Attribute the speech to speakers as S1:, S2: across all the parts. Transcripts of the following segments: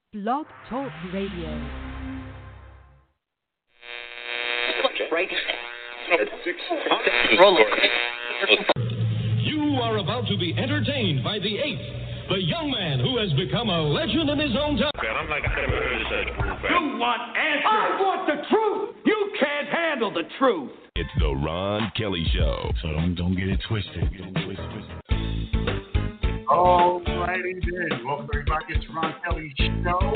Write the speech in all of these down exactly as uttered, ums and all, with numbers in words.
S1: Blog Talk Radio.
S2: You are about to be entertained by the eighth, the young man who has become a legend in his own time.
S3: I'm like, I never heard of such proof.
S4: You want answers? I want the truth. You can't handle the truth.
S2: It's the Ron Kelly Show.
S5: So don't don't get it twisted. Get it twisted.
S6: All righty then. Welcome everybody. It's the Ron Kelly Show.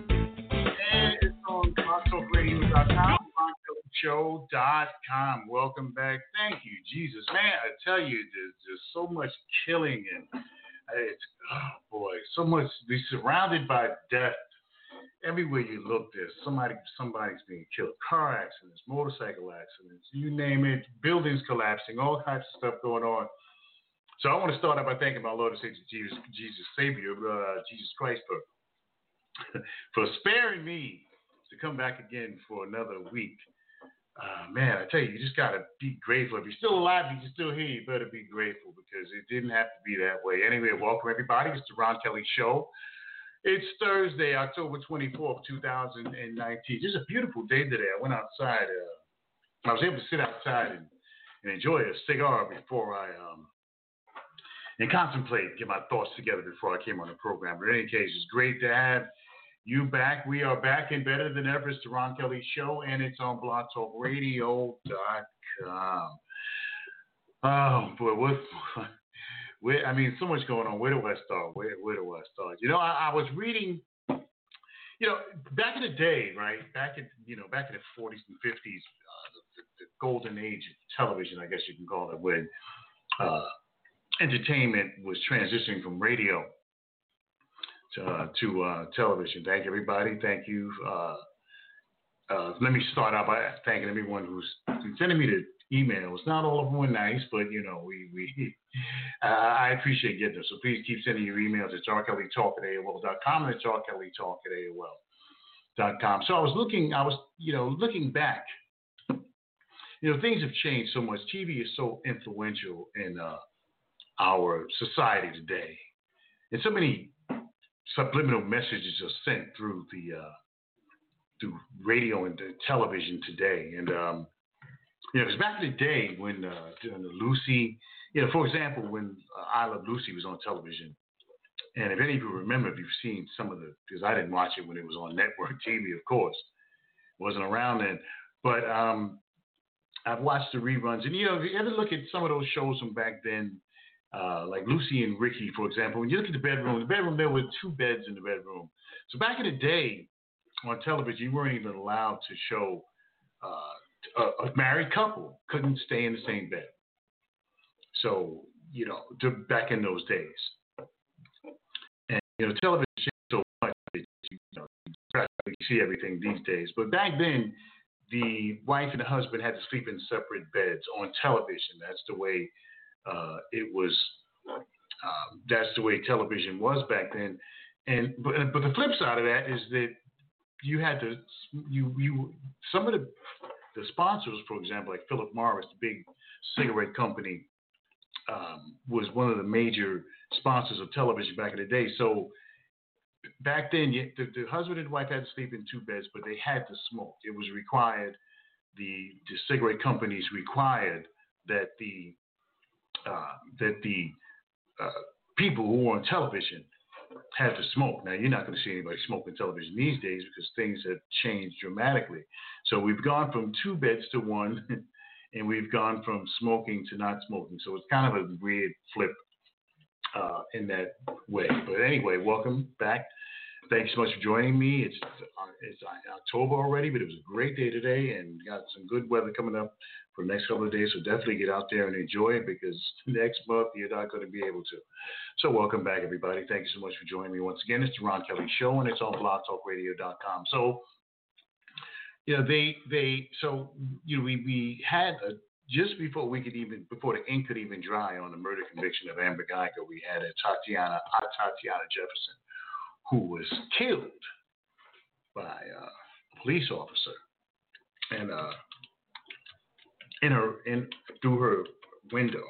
S6: And it's on blog talk radio dot com, ron kelly show dot com. Welcome back. Thank you, Jesus. Man, I tell you, there's just so much killing and it's, oh boy, so much. We're surrounded by death. Everywhere you look, there's somebody, somebody's being killed. Car accidents, motorcycle accidents, you name it, buildings collapsing, all types of stuff going on. So I want to start out by thanking my Lord and Savior Jesus, Jesus Savior, uh, Jesus Christ, for for sparing me to come back again for another week. Uh, man, I tell you, you just gotta be grateful. If you're still alive, if you're still here, you better be grateful because it didn't have to be that way. Anyway, welcome everybody. It's the Ron Kelly Show. It's Thursday, October twenty-fourth, twenty nineteen. Just a beautiful day today. I went outside. Uh, I was able to sit outside and, and enjoy a cigar before I um, and contemplate, get my thoughts together before I came on the program. But in any case, it's great to have you back. We are back and better than ever. It's the Ron Kelly Show, and it's on blog talk radio dot com. Oh, boy, what... Where, I mean, so much going on. Where do I start? Where, where do I start? You know, I, I was reading, you know, back in the day, right? Back in, you know, back in the forties and fifties, uh, the, the golden age of television, I guess you can call it, when uh, entertainment was transitioning from radio to, uh, to uh, television. Thank everybody. Thank you. Uh, uh, let me start out by thanking everyone who's sending me the emails. Not all of them were nice, but you know, we we uh, I appreciate getting them. So please keep sending your emails at r kelly talk at a o l dot com and it's r kelly talk at a o l dot com. So I was looking, I was you know looking back. You know, things have changed so much. T V is so influential in uh, our society today, and so many subliminal messages are sent through the uh, through radio and the television today, and um, you know, because back in the day when uh, during the Lucy, you know, for example, when uh, I Love Lucy was on television, and if any of you remember, if you've seen some of the, because I didn't watch it when it was on network T V, of course, it wasn't around then, but um, I've watched the reruns, and you know, if you ever look at some of those shows from back then, uh, like Lucy and Ricky, for example, when you look at the bedroom, the bedroom, there were two beds in the bedroom. So back in the day on television, you weren't even allowed to show uh, A, a married couple couldn't stay in the same bed. So, you know, to, back in those days. And, you know, television changed so much that you, know, you practically see everything these days. But back then, the wife and the husband had to sleep in separate beds on television. That's the way uh, it was. Um, that's the way television was back then. And but, but the flip side of that is that you had to, you, you, some of the, The sponsors, for example, like Philip Morris, the big cigarette company, um, was one of the major sponsors of television back in the day. So back then, you, the, the husband and wife had to sleep in two beds, but they had to smoke. It was required. The, the cigarette companies required that the uh, that the uh, people who were on television had to smoke. Now, you're not going to see anybody smoking television these days because things have changed dramatically. So we've gone from two beds to one, and we've gone from smoking to not smoking. So it's kind of a weird flip uh, in that way. But anyway, welcome back. Thanks so much for joining me. It's uh, it's October already, but it was a great day today, and got some good weather coming up for the next couple of days. So definitely get out there and enjoy it because next month you're not going to be able to. So welcome back, everybody. Thank you so much for joining me once again. It's the Ron Kelly Show, and it's on blog talk radio dot com. So, you know, they they so you know we we had a, just before we could even before the ink could even dry on the murder conviction of Amber Geiger, we had a Tatiana a Tatiana Jefferson, who was killed by uh, a police officer, and uh, in her in through her window.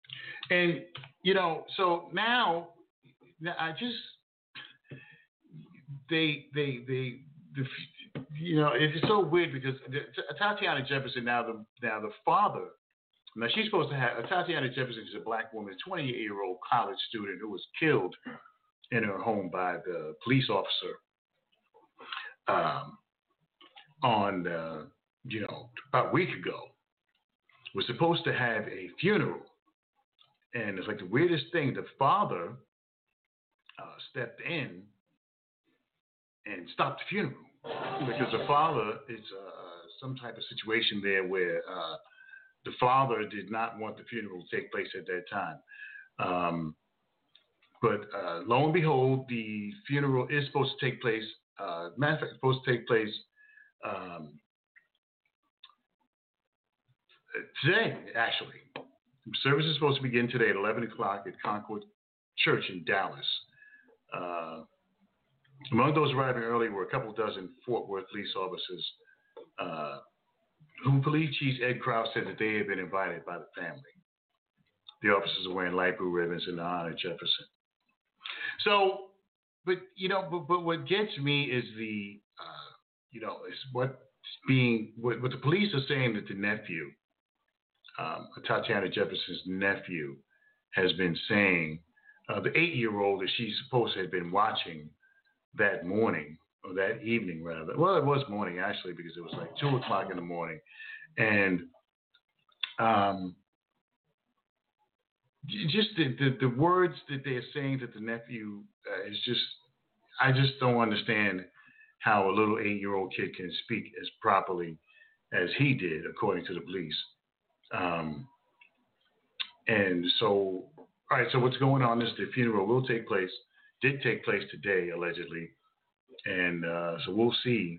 S6: And you know, so now I just they they they the, you know it's so weird because Tatiana Jefferson now the now the father now she's supposed to have Tatiana Jefferson is a black woman, a twenty-eight year old college student who was killed in her home by the police officer um, on uh, you know about a week ago. Was supposed to have a funeral, and it's like the weirdest thing. The father uh, stepped in and stopped the funeral because the father is uh, some type of situation there where uh, the father did not want the funeral to take place at that time. Um, but uh, lo and behold, the funeral is supposed to take place. Uh, matter of fact, it's supposed to take place. Um, Today, actually, service is supposed to begin today at eleven o'clock at Concord Church in Dallas. Uh, among those arriving early were a couple dozen Fort Worth police officers uh, who Police Chief Ed Krause said that they had been invited by the family. The officers are wearing light blue ribbons in honor of Jefferson. So, but, you know, but, but what gets me is the, uh, you know, is what's being, what, what the police are saying that the nephew, Um, Tatiana Jefferson's nephew has been saying, uh, the eight-year-old that she's supposed to have been watching that morning, or that evening rather. Well, it was morning actually because it was like two o'clock in the morning. And um, just the, the, the words that they're saying that the nephew uh, is just, I just don't understand how a little eight-year-old kid can speak as properly as he did, according to the police. Um, and so, all right, so what's going on is the funeral will take place, did take place today, allegedly. And uh, so we'll see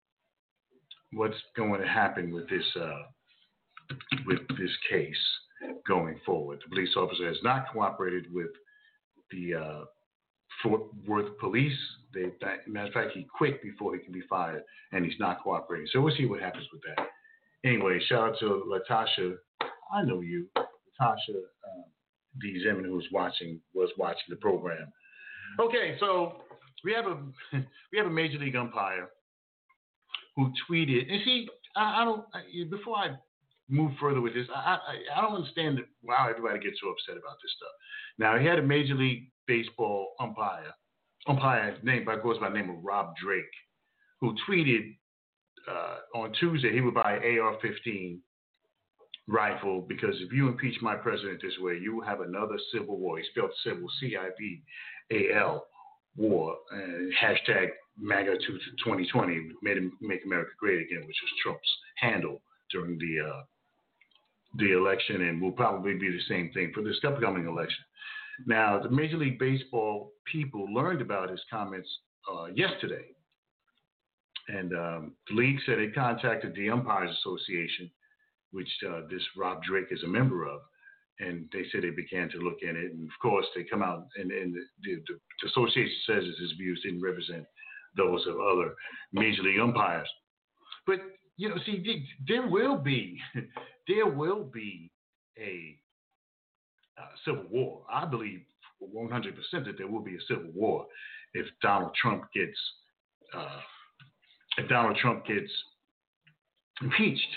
S6: what's going to happen with this, uh, with this case going forward. The police officer has not cooperated with the uh, Fort Worth police. They, matter of fact, he quit before he can be fired, and he's not cooperating. So we'll see what happens with that. Anyway, shout out to Latasha. I know you, Latasha um, D. Zeman, who was watching was watching the program. Okay, so we have a we have a major league umpire who tweeted. And see, I, I don't. I, before I move further with this, I, I I don't understand why everybody gets so upset about this stuff. Now he had a major league baseball umpire, umpire name by goes by the name of Rob Drake, who tweeted. Uh, on Tuesday, he would buy an A R fifteen rifle because if you impeach my president this way, you will have another civil war. He spelled civil, C I V A L, war, and hashtag MAGA twenty twenty, made him make America great again, which was Trump's handle during the uh, the election, and will probably be the same thing for this upcoming election. Now, the Major League Baseball people learned about his comments uh, yesterday. And um, the league said they contacted the Umpires Association, which uh, this Rob Drake is a member of, and they said they began to look in it. And of course, they come out and, and the, the, the association says that his views didn't represent those of other major league umpires. But you know, see, there will be there will be a uh, civil war. I believe one hundred percent that there will be a civil war if Donald Trump gets. Uh, If Donald Trump gets impeached,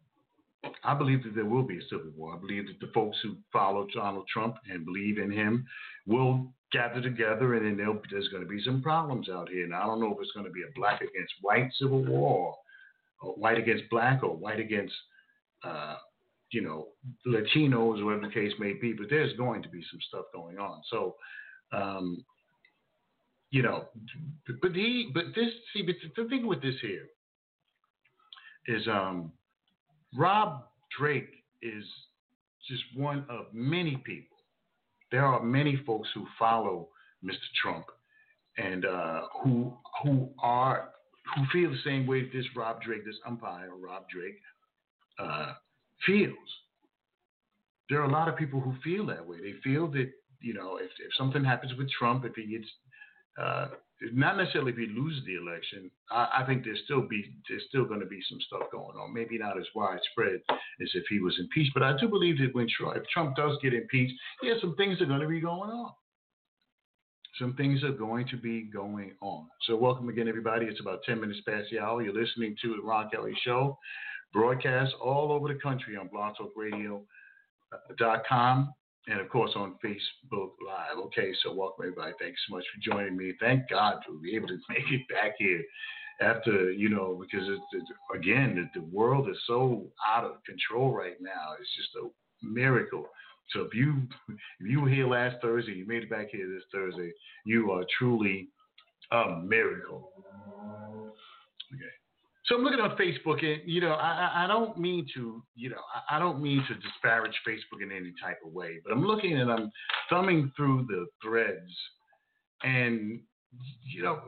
S6: I believe that there will be a civil war. I believe that the folks who follow Donald Trump and believe in him will gather together, and then there's going to be some problems out here. And I don't know if it's going to be a black against white civil war, or white against black, or white against, uh, you know, Latinos, or whatever the case may be. But there's going to be some stuff going on. So, um, you know, but he, but this, see, but the thing with this here is, um, Rob Drake is just one of many people. There are many folks who follow Mister Trump and uh, who who are who feel the same way this Rob Drake, this umpire Rob Drake, uh, feels. There are a lot of people who feel that way. They feel that, you know, if, if something happens with Trump, if he gets Uh, not necessarily if he loses the election, I, I think there's still be there's still going to be some stuff going on. Maybe not as widespread as if he was impeached, but I do believe that when Trump, if Trump does get impeached, yeah, some things are going to be going on. some things are going to be going on. So welcome again, everybody. It's about ten minutes past the hour. You're listening to the Ron Kelly Show, broadcast all over the country on blog talk radio dot com and, of course, on Facebook Live. Okay, so welcome, everybody. Thanks so much for joining me. Thank God for being able to make it back here after, you know, because, it's, it's, again, the, the world is so out of control right now. It's just a miracle. So if you if you were here last Thursday, you made it back here this Thursday, you are truly a miracle. Okay. So I'm looking on Facebook, and you know, I, I don't mean to, you know, I, I don't mean to disparage Facebook in any type of way, but I'm looking and I'm thumbing through the threads, and you know,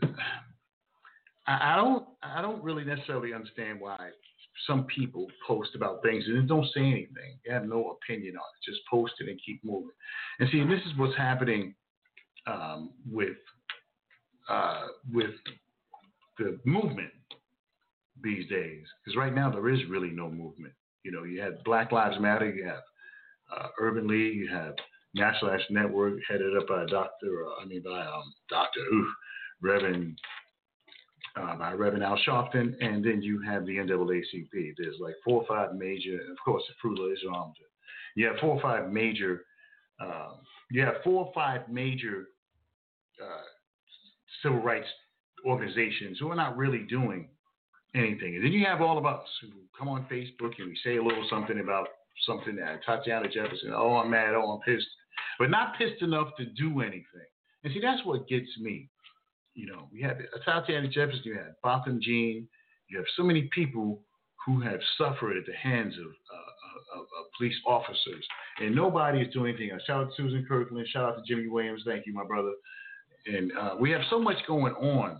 S6: I, I don't I don't really necessarily understand why some people post about things and they don't say anything. They have no opinion on it. Just post it and keep moving. And see, this is what's happening um, with uh, with the movement these days. Because right now there is really no movement. You know, you have Black Lives Matter, you have uh, Urban League, you have National Action Network, headed up by Doctor Uh, I mean by um, Doctor Ooh, Reverend. Uh, by Reverend Al Sharpton, and then you have the N double A C P. There's like four or five major, of course, the Fruit of Islam. You have four or five major, uh, you have four or five major uh, civil rights organizations who are not really doing anything. And then you have all of us who come on Facebook and we say a little something about something that Tatiana Jefferson, oh, I'm mad, oh, I'm pissed, but not pissed enough to do anything. And see, that's what gets me. You know, we have Tatiana Jefferson, you have Botham Jean, you have so many people who have suffered at the hands of, uh, of, of police officers, and nobody is doing anything. Shout out to Susan Kirkland, shout out to Jimmy Williams, thank you, my brother. And uh, we have so much going on.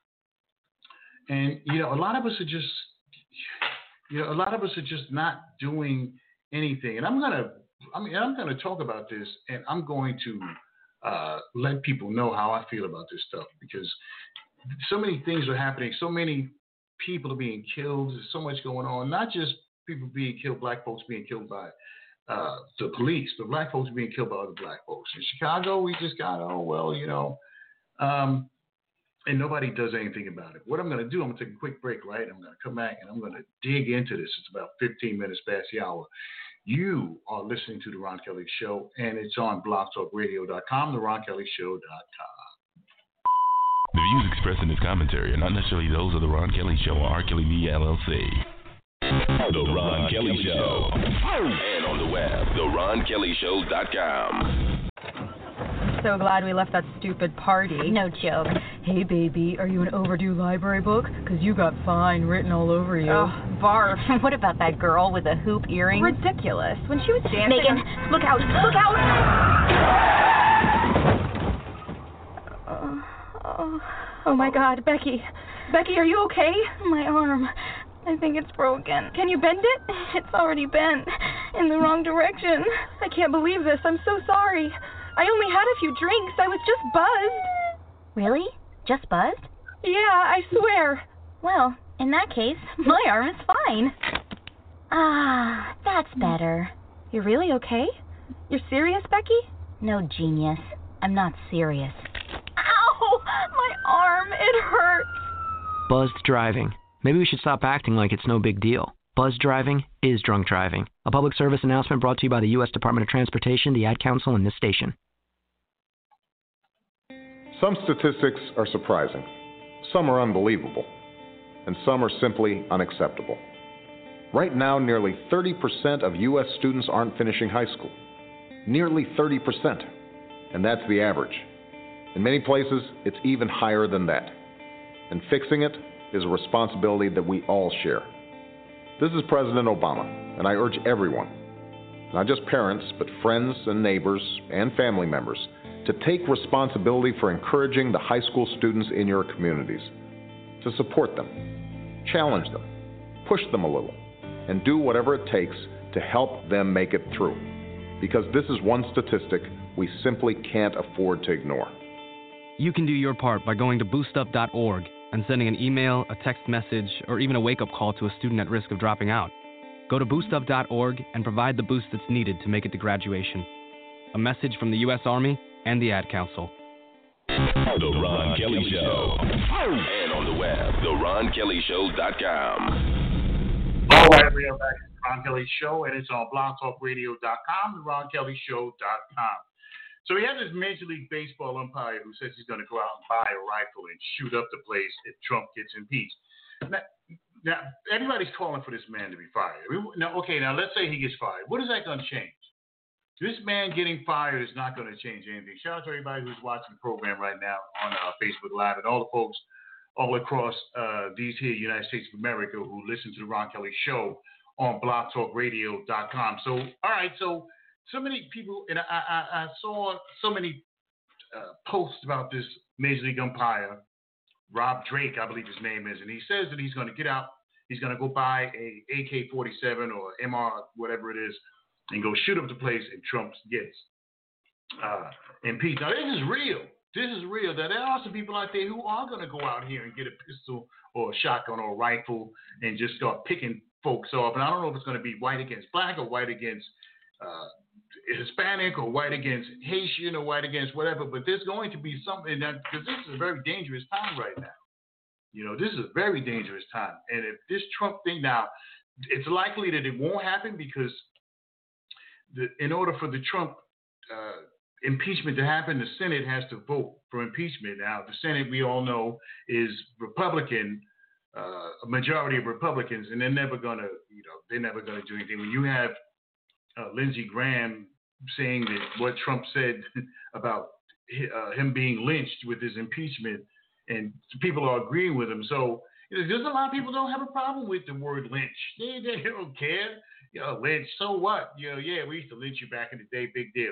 S6: And, you know, a lot of us are just, you know, a lot of us are just not doing anything. And I'm going to, I mean, I'm going to talk about this, and I'm going to Uh, let people know how I feel about this stuff, because so many things are happening. So many people are being killed. There's so much going on. Not just people being killed, black folks being killed by uh, the police, but black folks being killed by other black folks. In Chicago, we just got, oh, well, you know, um, and nobody does anything about it. What I'm going to do, I'm going to take a quick break, right? I'm going to come back and I'm going to dig into this. It's about fifteen minutes past the hour. You are listening to The Ron Kelly Show, and it's on blog talk radio dot com, the ron kelly show dot com.
S5: The views expressed in this commentary are not necessarily those of The Ron Kelly Show or R. Kelly Media, L L C.
S2: The Ron Kelly Show. And on the web, the ron kelly show dot com.
S1: So glad we left that stupid party.
S7: No joke.
S1: Hey, baby, are you an overdue library book? Because you got fine written all over you.
S7: Oh, barf. What about that girl with the hoop earrings?
S1: Ridiculous. When she was dancing...
S7: Megan,
S1: on...
S7: look out, look out!
S1: Oh, oh, oh, my God, Becky. Becky, are you okay?
S7: My arm. I think it's broken.
S1: Can you bend it?
S7: It's already bent. In the wrong direction.
S1: I can't believe this. I'm so sorry. I only had a few drinks. I was just buzzed.
S7: Really? Just buzzed?
S1: Yeah, I swear.
S7: Well, in that case, my arm is fine. Ah, that's better.
S1: You're really okay? You're serious, Becky?
S7: No, genius. I'm not serious.
S1: Ow! My arm, it hurts.
S8: Buzzed driving. Maybe we should stop acting like it's no big deal. Buzzed driving is drunk driving. A public service announcement brought to you by the U S Department of Transportation, the Ad Council, and this station.
S9: Some statistics are surprising, some are unbelievable, and some are simply unacceptable. Right now, nearly thirty percent of U S students aren't finishing high school. Nearly thirty percent. And that's the average. In many places, it's even higher than that. And fixing it is a responsibility that we all share. This is President Obama, and I urge everyone, not just parents, but friends and neighbors and family members, to take responsibility for encouraging the high school students in your communities, to support them, challenge them, push them a little, and do whatever it takes to help them make it through. Because this is one statistic we simply can't afford to ignore.
S10: You can do your part by going to boost up dot org and sending an email, a text message, or even a wake-up call to a student at risk of dropping out. Go to boost up dot org and provide the boost that's needed to make it to graduation. A message from the U S Army and the Ad Council.
S2: The Ron Kelly Show. And on the web, the ron kelly show dot com.
S6: All right, we are back at the Ron Kelly Show, and it's on blog talk radio dot com, the ron kelly show dot com. So we have this Major League Baseball umpire who says he's going to go out and buy a rifle and shoot up the place if Trump gets impeached. Now, now everybody's calling for this man to be fired. Now, okay, now let's say he gets fired. What is that going to change? This man getting fired is not going to change anything. Shout out to everybody who's watching the program right now on uh, Facebook Live and all the folks all across uh, these here United States of America who listen to the Ron Kelly Show on blog talk radio dot com. So, all right, so so many people, and I, I, I saw so many uh, posts about this Major League umpire, Rob Drake, I believe his name is, and he says that he's going to get out, he's going to go buy a A K forty-seven or M R, whatever it is, and go shoot up the place if Trump gets uh, impeached. Now, this is real. This is real. That there are some people out there who are going to go out here and get a pistol or a shotgun or a rifle and just start picking folks off. And I don't know if it's going to be white against black or white against uh, Hispanic or white against Haitian or white against whatever, but there's going to be something that, because this is a very dangerous time right now. You know, this is a very dangerous time. And if this Trump thing now, it's likely that it won't happen because the, in order for the Trump uh, impeachment to happen, the Senate has to vote for impeachment. Now, the Senate, we all know, is Republican, uh, a majority of Republicans, and they're never going to, you know, they're never going to do anything. When you have uh, Lindsey Graham saying that what Trump said about uh, him being lynched with his impeachment, and people are agreeing with him. So you know, there's a lot of people don't have a problem with the word lynch. They, they don't care. You know, lynch, so what? You know, yeah, we used to lynch you back in the day, big deal.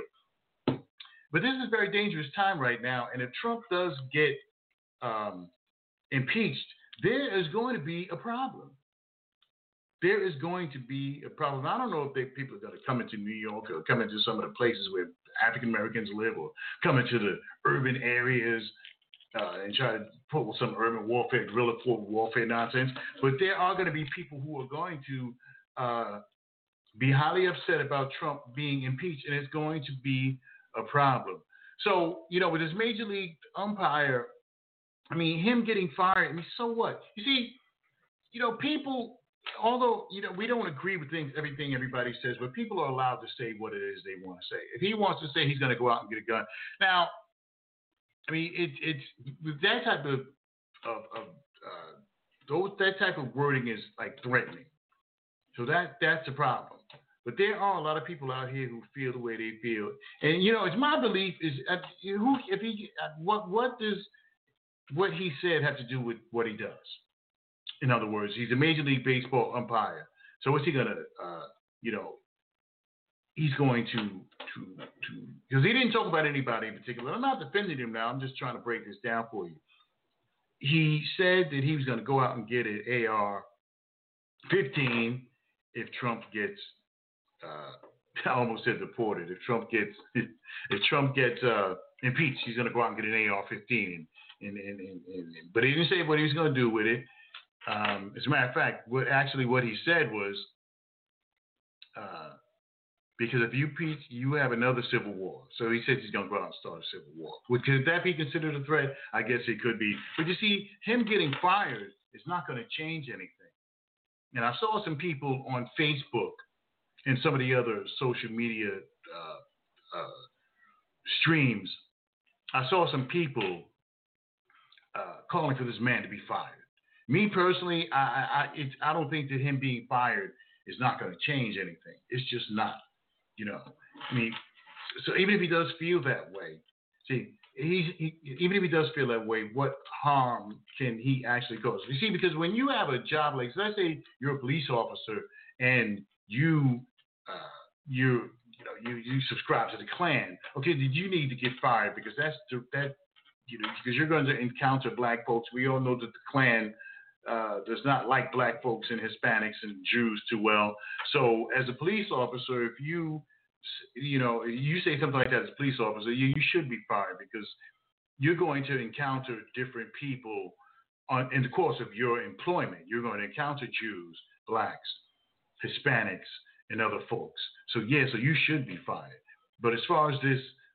S6: But this is a very dangerous time right now, and if Trump does get um, impeached, there is going to be a problem. There is going to be a problem. I don't know if they, people are going to come into New York or come into some of the places where African Americans live or come into the urban areas uh, and try to pull some urban warfare, guerrilla warfare nonsense. But there are going to be people who are going to uh, be highly upset about Trump being impeached, and it's going to be a problem. So, you know, with this Major League umpire, I mean, him getting fired, I mean, so what? You see, you know, people, although, you know, we don't agree with things, everything everybody says, but people are allowed to say what it is they want to say. If he wants to say he's going to go out and get a gun. Now, I mean, it, it's that type of, of, of uh, those, that type of wording is like threatening. So that that's the problem. But there are a lot of people out here who feel the way they feel, and you know, it's my belief is uh, who if he uh, what what does what he said have to do with what he does? In other words, he's a Major League Baseball umpire. So what's he gonna uh, you know? He's going to to to because he didn't talk about anybody in particular. I'm not defending him now. I'm just trying to break this down for you. He said that he was going to go out and get an A R fifteen if Trump gets. Uh, I almost said deported. If Trump gets if, if Trump gets uh, impeached, he's going to go out and get an A R fifteen. And, and, and, and, and but he didn't say what he was going to do with it. Um, as a matter of fact, what actually what he said was uh, because if you impeach, you have another civil war. So he said he's going to go out and start a civil war. Would could that be considered a threat? I guess it could be. But you see, him getting fired is not going to change anything. And I saw some people on Facebook and some of the other social media uh, uh, streams, I saw some people uh, calling for this man to be fired. Me personally, I I, it's, I don't think that him being fired is not going to change anything. It's just not, you know. I mean, so even if he does feel that way, see, he's he, even if he does feel that way, what harm can he actually cause? You see, because when you have a job like, so let's say you're a police officer and you Uh, you you know you, you subscribe to the Klan. Okay, did you need to get fired because that's the, that you know because you're going to encounter black folks. We all know that the Klan uh, does not like black folks and Hispanics and Jews too well. So as a police officer, if you you know you say something like that as a police officer, you, you should be fired because you're going to encounter different people on, in the course of your employment. You're going to encounter Jews, blacks, Hispanics, and other folks. So yeah, so you should be fired. But as far as this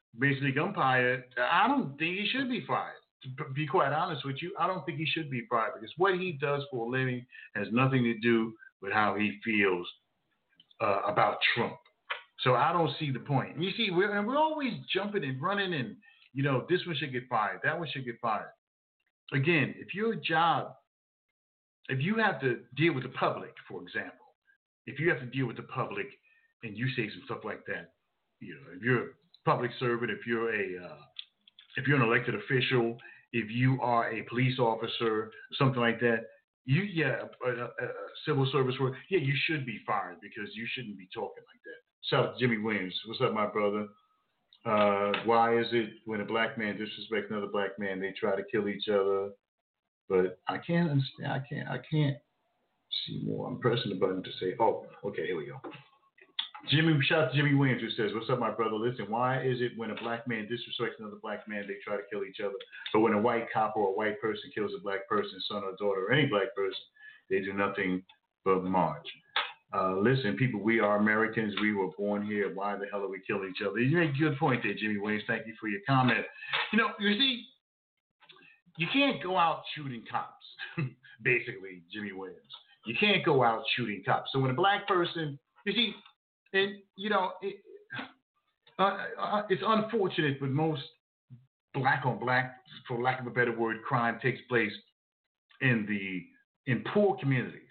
S6: Major League umpire, I don't think he should be fired. To be quite honest with you, I don't think he should be fired because what he does for a living has nothing to do with how he feels uh, about Trump. So I don't see the point. And you see, we're, and we're always jumping and running and, you know, this one should get fired, that one should get fired. Again, if your job, if you have to deal with the public, for example, if you have to deal with the public and you say some stuff like that, you know, if you're a public servant, if you're a, uh, if you're an elected official, if you are a police officer, something like that, you, yeah, a, a, a civil service work, yeah, you should be fired because you shouldn't be talking like that. Shout out to Jimmy Williams. What's up, my brother? Uh, why is it when a black man disrespects another black man, they try to kill each other? But I can't understand. I can't. I can't see more. I'm pressing the button to say, oh, okay, here we go. Jimmy, shout out to Jimmy Williams who says, what's up, my brother? Listen, why is it when a black man disrespects another black man, they try to kill each other? But when a white cop or a white person kills a black person, son or daughter, or any black person, they do nothing but march. Uh, listen, people, we are Americans. We were born here. Why the hell are we killing each other? You make a good point there, Jimmy Williams. Thank you for your comment. You know, you see, you can't go out shooting cops, basically, Jimmy Williams. You can't go out shooting cops. So when a black person, you see, and, you know, it, uh, uh, it's unfortunate, but most black on black, for lack of a better word, crime takes place in the in poor communities.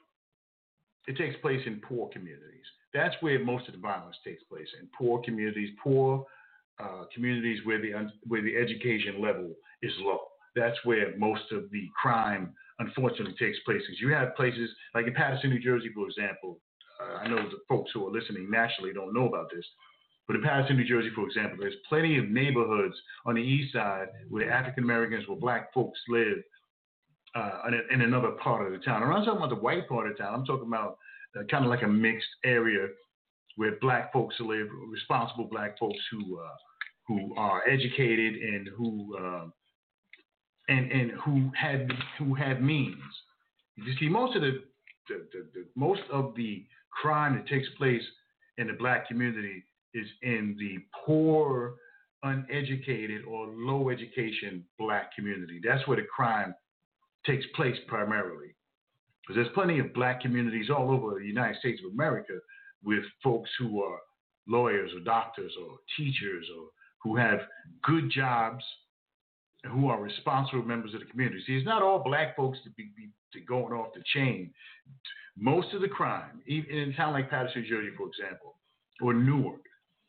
S6: It takes place in poor communities. That's where most of the violence takes place, in poor communities, poor uh, communities where the where the education level is low. That's where most of the crime, unfortunately, takes place. Because you have places like in Paterson, New Jersey, for example. Uh, I know the folks who are listening nationally don't know about this, but in Paterson, New Jersey, for example, there's plenty of neighborhoods on the east side where African Americans, where black folks live uh, in, in another part of the town. I'm not talking about the white part of town. I'm talking about uh, kind of like a mixed area where black folks live, responsible black folks who uh, who are educated and who uh, and and who had who had means. You see, most of the, the, the, the most of the crime that takes place in the black community is in the poor, uneducated, or low education black community. That's where the crime takes place primarily. Because there's plenty of black communities all over the United States of America with folks who are lawyers or doctors or teachers or who have good jobs, who are responsible members of the community. See, it's not all black folks to be, be to going off the chain. Most of the crime, even in a town like Paterson, New Jersey, for example, or Newark,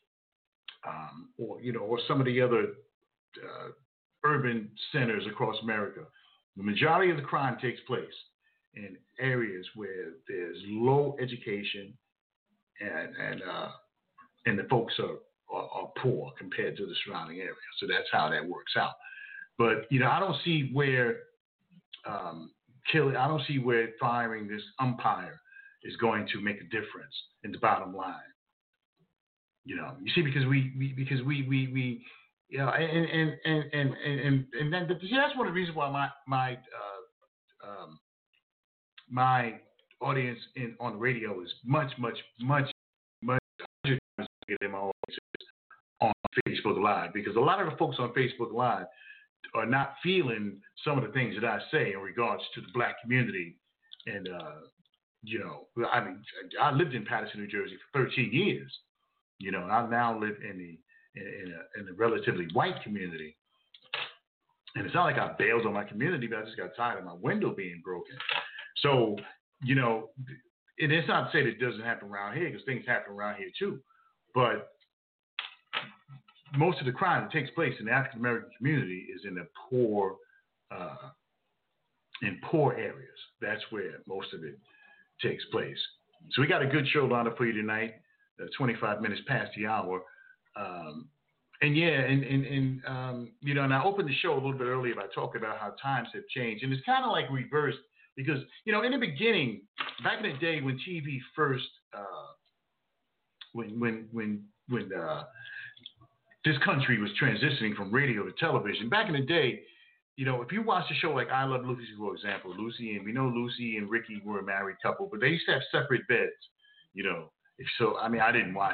S6: um, or you know, or some of the other uh, urban centers across America, the majority of the crime takes place in areas where there's low education and and uh, and the folks are, are are poor compared to the surrounding area. So that's how that works out. But you know, I don't see where um, killing. I don't see where firing this umpire is going to make a difference in the bottom line. You know, you see, because we, we because we we we you know, and and and and and and then but see, that's one of the reasons why my my uh, um, my audience in on the radio is much much much much larger than my audience on Facebook Live, because a lot of the folks on Facebook Live are not feeling some of the things that I say in regards to the black community. And, uh, you know, I mean, I lived in Paterson, New Jersey for thirteen years, you know, and I now live in the, in a, in a relatively white community. And it's not like I bailed on my community, but I just got tired of my window being broken. So, you know, and it's not to say that it doesn't happen around here, because things happen around here too. But most of the crime that takes place in the African American community is in the poor, uh, in poor areas. That's where most of it takes place. So we got a good show lined up for you tonight. Uh, twenty-five minutes past the hour, um, and yeah, and and, and um, you know, and I opened the show a little bit earlier by talking about how times have changed, and it's kind of like reversed because you know, in the beginning, back in the day when T V first, uh, when when when when uh, this country was transitioning from radio to television. Back in the day, you know, if you watch a show like I Love Lucy, for example, Lucy and we know Lucy and Ricky were a married couple, but they used to have separate beds, you know. If so, I mean, I didn't watch it,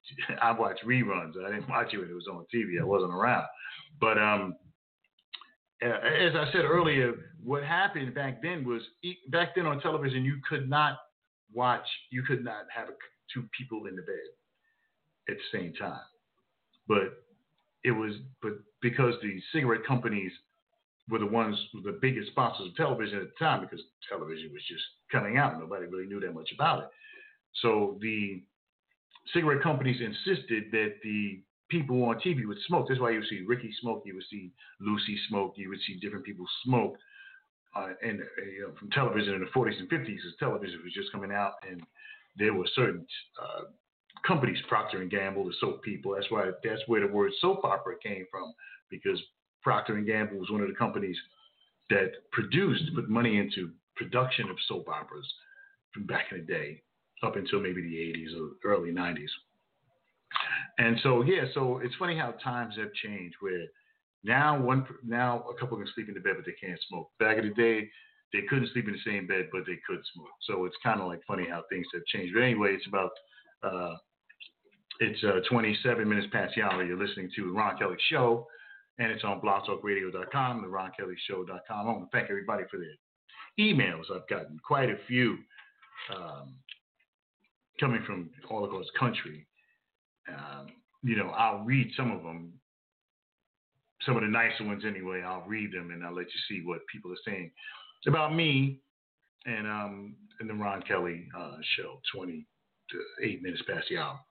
S6: I watched reruns. I didn't watch it when it was on T V. I wasn't around. But um, as I said earlier, what happened back then was back then on television you could not watch, you could not have a, two people in the bed at the same time. But it was, but because the cigarette companies were the ones, were the biggest sponsors of television at the time, because television was just coming out, nobody really knew that much about it. So the cigarette companies insisted that the people on T V would smoke. That's why you would see Ricky smoke, you would see Lucy smoke, you would see different people smoke. Uh, and uh, you know, from television in the forties and fifties, as television was just coming out, and there were certain uh, companies, Procter and Gamble, the soap people. That's why that's where the word soap opera came from, because Procter and Gamble was one of the companies that produced, put money into production of soap operas from back in the day, up until maybe the eighties or early nineties. And so, yeah, so it's funny how times have changed, where now one now a couple can sleep in the bed, but they can't smoke. Back in the day, they couldn't sleep in the same bed, but they could smoke. So it's kind of like funny how things have changed. But anyway, it's about uh, it's uh, twenty-seven minutes past the hour. You're listening to the Ron Kelly Show, and it's on blog talk radio dot com, the ron kelly show dot com. I want to thank everybody for their emails. I've gotten quite a few um, coming from all across the country. Um, you know, I'll read some of them, some of the nicer ones anyway. I'll read them and I'll let you see what people are saying about me and um, and the Ron Kelly uh, Show, twenty-eight minutes past the hour.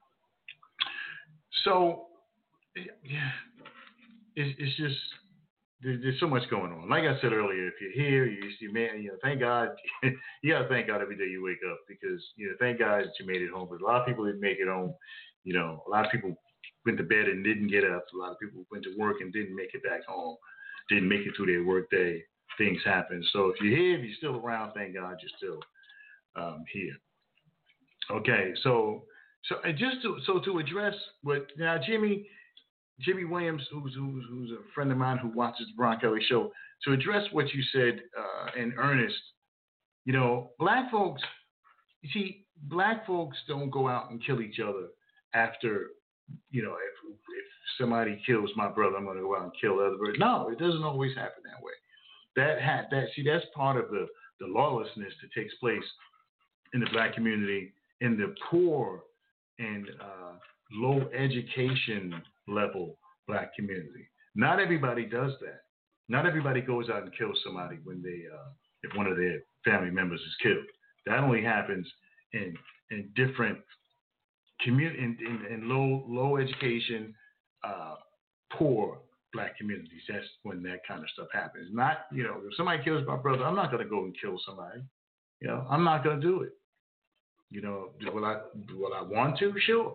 S6: So, yeah, it's, it's just, there's, there's so much going on. Like I said earlier, if you're here, you see, man, you know, thank God, you got to thank God every day you wake up, because, you know, thank God that you made it home. But a lot of people didn't make it home. You know, a lot of people went to bed and didn't get up. A lot of people went to work and didn't make it back home, didn't make it through their work day. Things happen. So if you're here, if you're still around, thank God you're still um, here. Okay, so so and just to so to address what now Jimmy Jimmy Williams, who's who's who's a friend of mine who watches the Ron Kelly Show, to address what you said uh, in earnest, you know, black folks, you see, black folks don't go out and kill each other after, you know, if if somebody kills my brother, I'm going to go out and kill the other brother. No, it doesn't always happen that way. That ha- that see, that's part of the, the lawlessness that takes place in the black community, in the poor and uh, low education level black community. Not everybody does that. Not everybody goes out and kills somebody when they uh, if one of their family members is killed. That only happens in in different community in, in, in low low education, uh, poor black communities. That's when that kind of stuff happens. Not, you know, if somebody kills my brother, I'm not going to go and kill somebody. You know, I'm not going to do it. You know, will I will I want to? Sure.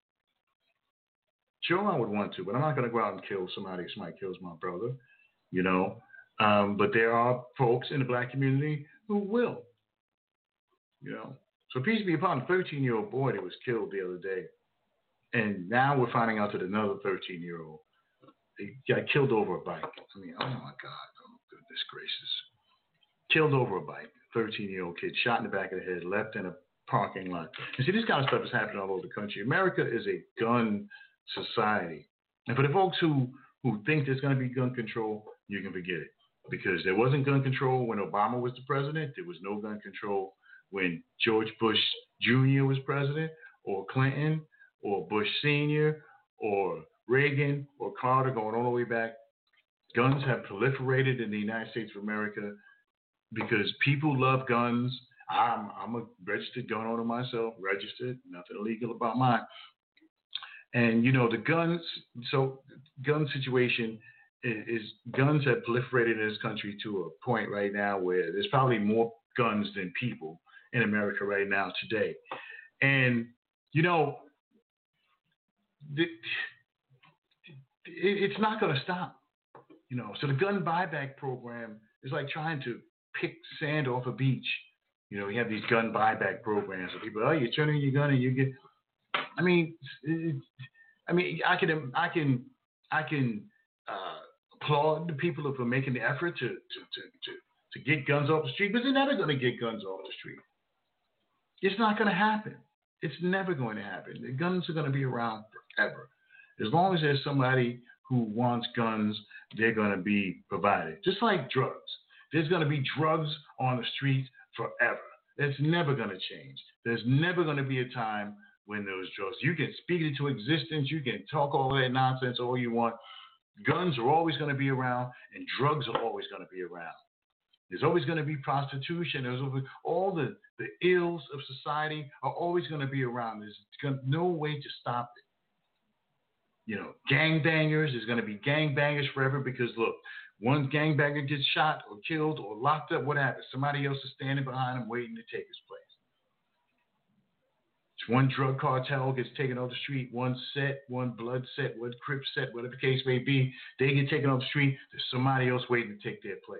S6: Sure, I would want to, but I'm not going to go out and kill somebody if somebody kills my brother. You know, um, but there are folks in the black community who will. You know, so peace be upon a thirteen-year-old boy that was killed the other day, and now we're finding out that another thirteen-year-old he got killed over a bike. I mean, oh my God, oh goodness gracious, killed over a bike. thirteen-year-old kid shot in the back of the head, left in a parking lot. And see, this kind of stuff is happening all over the country. America is a gun society, and for the folks who who think there's going to be gun control, you can forget it, because there wasn't gun control when Obama was the president. There was no gun control when George Bush Junior was president, or Clinton, or Bush Senior, or Reagan, or Carter, going all the way back. Guns have proliferated in the United States of America because people love guns. I'm, I'm a registered gun owner myself, registered, nothing illegal about mine. And, you know, the guns, so gun situation is, is guns have proliferated in this country to a point right now where there's probably more guns than people in America right now today. And, you know, the, it, it's not going to stop, you know. So the gun buyback program is like trying to pick sand off a beach. You know, you have these gun buyback programs where people, oh, you turn in your gun and you get, I mean, it, I mean, I can, I can, I can uh, applaud the people for making the effort to, to, to, to, to get guns off the street, but they're never going to get guns off the street. It's not going to happen. It's never going to happen. The guns are going to be around forever. As long as there's somebody who wants guns, they're going to be provided. Just like drugs. There's going to be drugs on the streets forever. It's never going to change. There's never going to be a time when those drugs, you can speak it into existence, you can talk all that nonsense all you want. Guns are always going to be around, and drugs are always going to be around. There's always going to be prostitution. There's always, all the, the ills of society are always going to be around. There's no way to stop it. You know, gangbangers, there's going to be gangbangers forever because, look, one gangbanger gets shot or killed or locked up, what happens? Somebody else is standing behind him waiting to take his place. One drug cartel gets taken off the street, one set, one blood set, one Crip set, whatever the case may be, they get taken off the street, there's somebody else waiting to take their place.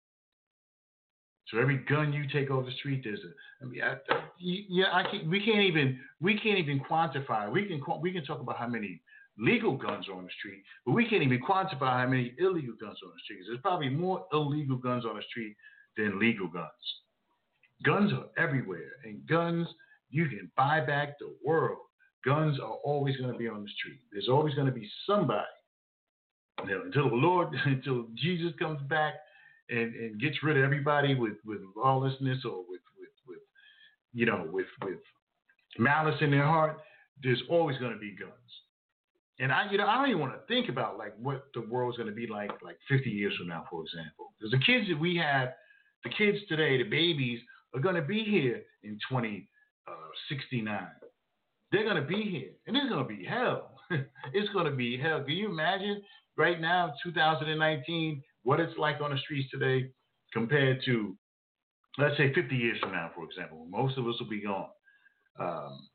S6: So every gun you take off the street, there's a. I mean, I, I, yeah, I can't, we can't even we can't even quantify. We can we can talk about how many legal guns are on the street, but we can't even quantify how many illegal guns are on the street. There's probably more illegal guns on the street than legal guns. Guns are everywhere, and guns. You can buy back the world. Guns are always going to be on the street. There's always going to be somebody. You know, until the Lord, until Jesus comes back and, and gets rid of everybody with, with lawlessness or with, with, with you know, with, with malice in their heart, there's always going to be guns. And I, you know, I don't even want to think about like what the world's going to be like, like fifty years from now, for example. Because the kids that we have, the kids today, the babies, are going to be here in twenty sixty-nine. They're going to be here, and it's going to be hell. It's going to be hell. Can you imagine right now, two thousand nineteen, what it's like on the streets today compared to, let's say, fifty years from now, for example? Most of us will be gone. Um,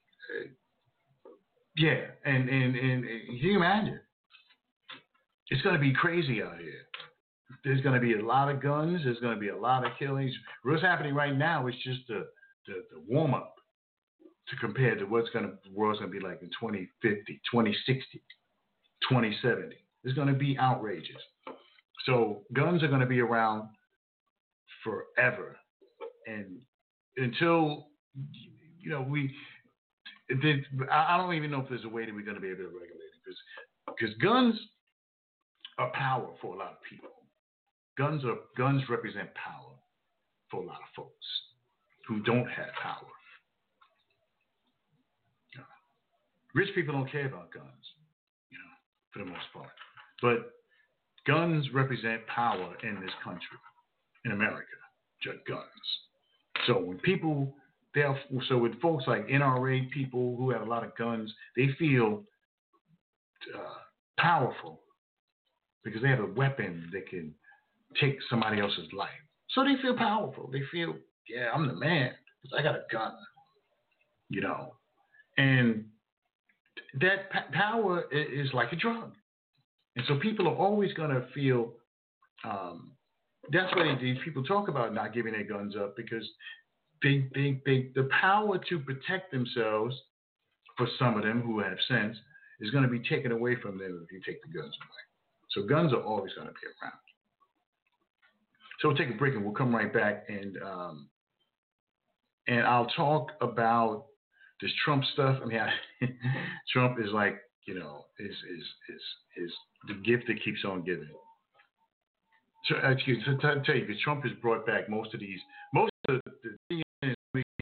S6: yeah, and, and, and, and can you imagine? It's going to be crazy out here. There's going to be a lot of guns. There's going to be a lot of killings. What's happening right now is just the The, the warm up to compare to what's going to the world's going to be like in twenty fifty, twenty sixty, twenty seventy. It's going to be outrageous. So guns are going to be around forever, and until you know we, it, I don't even know if there's a way that we're going to be able to regulate it because because guns are power for a lot of people. Guns are guns represent power for a lot of folks who don't have power. You know, rich people don't care about guns, you know, for the most part. But guns represent power in this country, in America, just guns. So when people, they're, so with folks like N R A people who have a lot of guns, they feel uh, powerful because they have a weapon that can take somebody else's life. So they feel powerful. They feel, yeah, I'm the man because I got a gun, you know. And that p- power is like a drug. And so people are always going to feel, um, that's why these people talk about not giving their guns up because they, they, they, the power to protect themselves, for some of them who have sense, is going to be taken away from them if you take the guns away. So guns are always going to be around. So we'll take a break and we'll come right back and um, and I'll talk about this Trump stuff. I mean, I, Trump is like, you know, is is is is the gift that keeps on giving. So, excuse me, to tell you, because Trump has brought back most of these, most of the things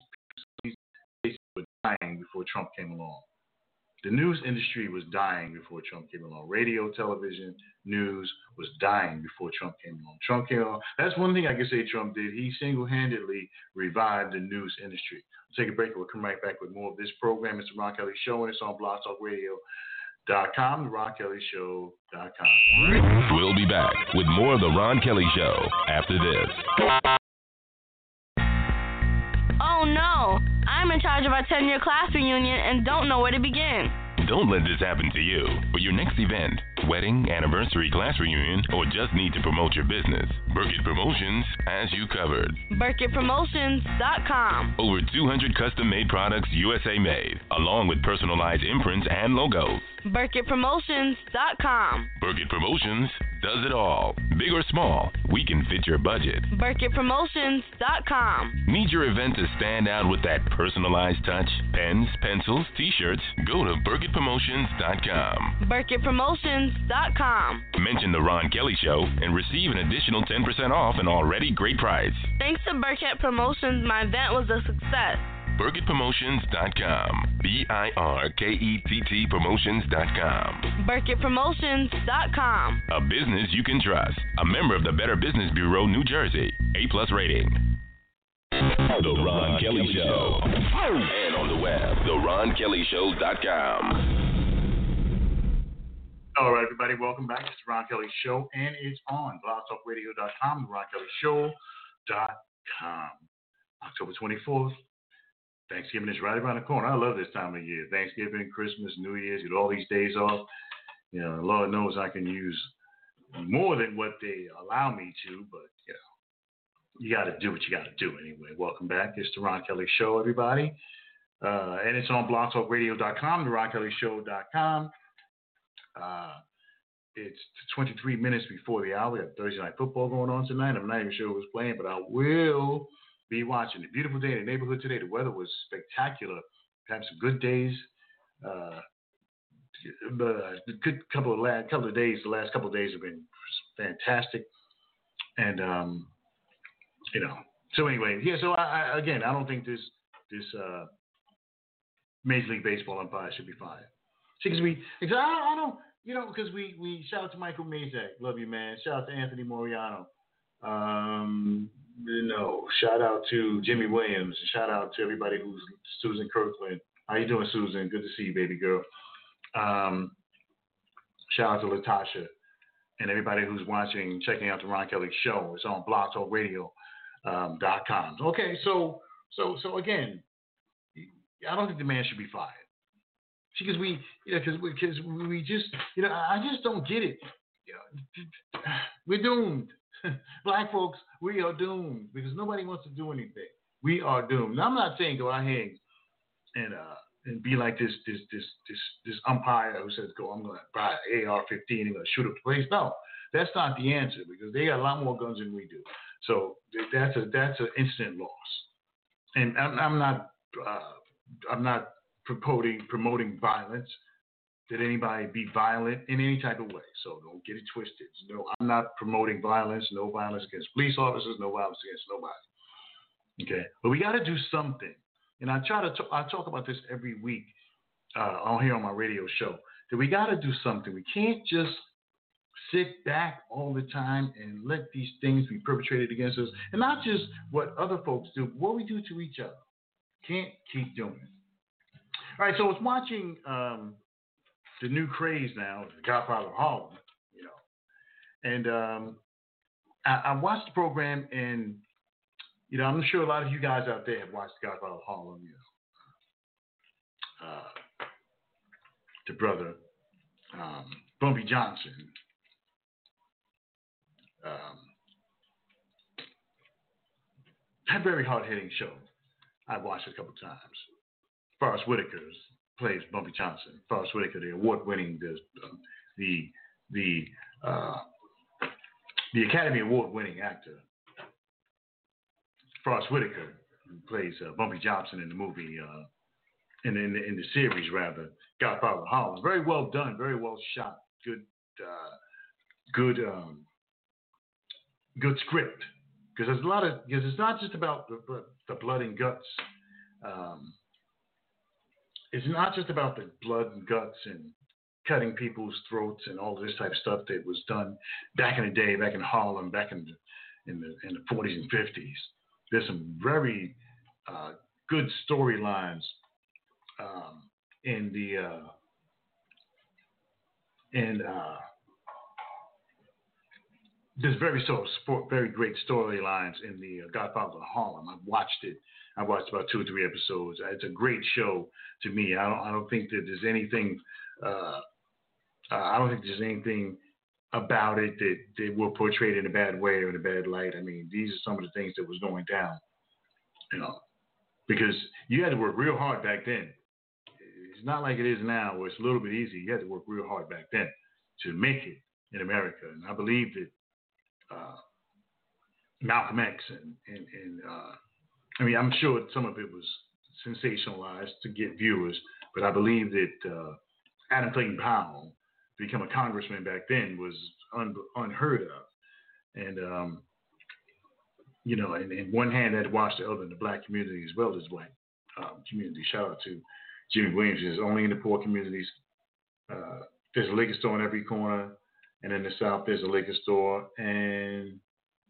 S6: were dying before Trump came along. The news industry was dying before Trump came along. Radio, television, news was dying before Trump came along. Trump came along. That's one thing I can say Trump did. He single-handedly revived the news industry. We'll take a break and we'll come right back with more of this program. It's the Ron Kelly Show, and it's on blog talk radio dot com, the ron kelly show dot com.
S2: We'll be back with more of The Ron Kelly Show after this.
S11: Oh, no. I'm in charge of our ten-year class reunion and don't know where to begin.
S5: Don't let this happen to you. For your next event, wedding, anniversary, class reunion, or just need to promote your business, Burkett Promotions has you covered.
S11: Burkett Promotions dot com.
S5: Over two hundred custom-made products U S A made, along with personalized imprints and logos.
S11: Burkett Promotions dot com.
S5: Burkett Promotions does it all. Big or small, we can fit your budget.
S11: Burkett Promotions dot com.
S5: Need your event to stand out with that personalized touch? Pens, pencils, t-shirts? Go to Burkett Promotions dot com.
S11: Burkett Promotions dot com.
S5: Mention the Ron Kelly Show and receive an additional ten percent off an already great price.
S11: Thanks to Burkett Promotions, my event was a success.
S5: Burkett Promotions dot com. B I R K E T T Promotions dot com.
S11: Burkett Promotions dot com.
S5: A business you can trust. A member of the Better Business Bureau, New Jersey. A plus rating.
S2: The Ron Kelly Show. And on the web, the ron kelly show dot com.
S6: All right, everybody, welcome back. It's the Ron Kelly Show, and it's on blog talk radio dot com, the ron kelly show dot com. October twenty-fourth. Thanksgiving is right around the corner. I love this time of year. Thanksgiving, Christmas, New Year's, you get all these days off. You know, Lord knows I can use more than what they allow me to, but, you know, you got to do what you got to do anyway. Welcome back. It's the Ron Kelly Show, everybody. Uh, and it's on blog talk radio dot com, the ron kelly show dot com. Uh, it's twenty-three minutes before the hour. We have Thursday Night Football going on tonight. I'm not even sure who's playing, but I will be watching. A beautiful day in the neighborhood today. The weather was spectacular. Had some good days. Uh, a good couple of last couple of days. The last couple of days have been fantastic. And um, you know. So anyway, yeah. So I, I again, I don't think this this uh, Major League Baseball umpire should be fired. See, because we, because I, I don't, you know, because we we shout out to Michael Mazak, love you, man. Shout out to Anthony Moriano. Um, you know, shout out to Jimmy Williams. Shout out to everybody who's Susan Kirkland. How you doing, Susan? Good to see you, baby girl. Um, shout out to Latasha and everybody who's watching, checking out the Ron Kelly Show. It's on blog talk radio dot com. Um, okay, so so so again, I don't think the man should be fired. Because we, you know, because we, because we just, you know, I just don't get it. You know, we're doomed. Black folks, we are doomed because nobody wants to do anything. We are doomed. Now, I'm not saying go out here and uh, and be like this this this this this umpire who says, "Go, I'm going to buy an A R fifteen and going to shoot up the place." No, that's not the answer because they got a lot more guns than we do. So that's a that's an instant loss. And I'm, I'm not uh, I'm not promoting promoting violence. Did anybody be violent in any type of way? So don't get it twisted. No, I'm not promoting violence. No violence against police officers. No violence against nobody. Okay, but we got to do something. And I try to t- I talk about this every week uh, on here on my radio show. That we got to do something. We can't just sit back all the time and let these things be perpetrated against us, and not just what other folks do, but what we do to each other. Can't keep doing it. All right, so I was watching. Um, The new craze now is The Godfather of Harlem, you know. And um, I, I watched the program, and, you know, I'm sure a lot of you guys out there have watched The Godfather of Harlem, you know. Uh, the brother, um, Bumpy Johnson. Um, a very hard-hitting show. I've watched it a couple times. Forrest Whitaker's plays Bumpy Johnson. Forrest Whitaker, the award-winning, the um, the the uh, the Academy Award-winning actor. Forrest Whitaker plays uh, Bumpy Johnson in the movie, uh, in, in the in the series rather, Godfather of Harlem. Very well done, very well shot, good uh, good um, good script. Because there's a lot of because it's not just about the, the blood and guts. Um, It's not just about the blood and guts and cutting people's throats and all this type of stuff that was done back in the day, back in Harlem, back in the in the, in the forties and fifties. There's some very uh, good storylines um, in the uh, in uh, there's very so sport, very great storylines in the uh, Godfather of Harlem. I've watched it. I watched about two or three episodes. It's a great show to me. I don't. I don't think that there's anything. Uh, uh, I don't think there's anything about it that they were portrayed in a bad way or in a bad light. I mean, these are some of the things that was going down. You know, because you had to work real hard back then. It's not like it is now, where it's a little bit easy. You had to work real hard back then to make it in America. And I believe that uh, Malcolm X and, and, and uh, I mean, I'm sure some of it was sensationalized to get viewers, but I believe that uh, Adam Clayton Powell to become a congressman back then was un- unheard of. And, um, you know, in, in one hand, that washed the other in the black community as well as white um, community. Shout out to Jimmy Williams. It's only in the poor communities. Uh, there's a liquor store in every corner. And in the South, there's a liquor store. And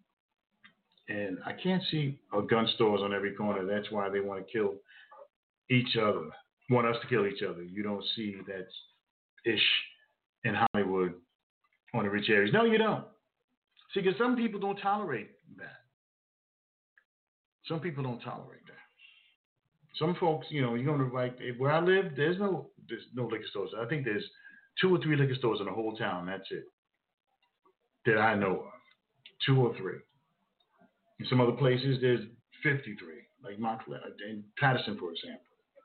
S6: and I can't see uh, gun stores on every corner. That's why they want to kill each other, want us to kill each other. You don't see that ish in Hollywood on the rich areas. No, you don't. See, because some people don't tolerate that. Some people don't tolerate that. Some folks, you know, you're going to like, where I live, there's no there's no liquor stores. I think there's two or three liquor stores in the whole town. That's it. That I know of. Two or three. In some other places, there's fifty-three, like Montclair, in Patterson, for example.